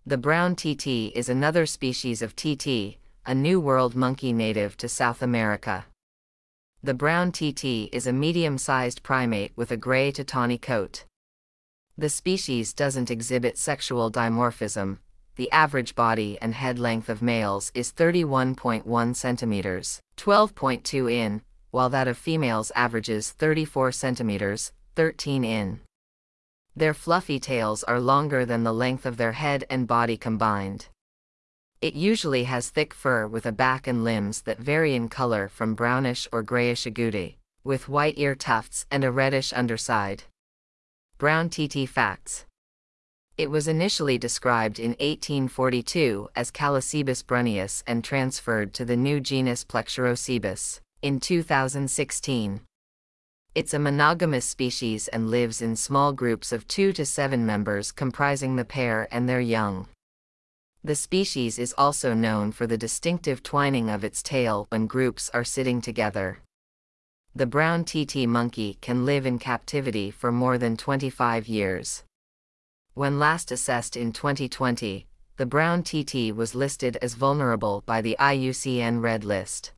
The brown TT is another species of TT, a New World monkey native to South America. The brown TT is a medium-sized primate with a gray to tawny coat. The species doesn't exhibit sexual dimorphism. The average body and head length of males is 31.1 centimeters, 12.2 in, while that of females averages 34 centimeters, 13 in. Their fluffy tails are longer than the length of their head and body combined. It usually has thick fur with a back and limbs that vary in color from brownish or grayish agouti, with white ear tufts and a reddish underside. Brown TT facts. It was initially described in 1842 as Callicebus brunneus and transferred to the new genus Plexurocebus in 2016. It's a monogamous species and lives in small groups of 2 to 7 members comprising the pair and their young. The species is also known for the distinctive twining of its tail when groups are sitting together. The brown TT monkey can live in captivity for more than 25 years. When last assessed in 2020, the brown TT was listed as vulnerable by the IUCN Red List.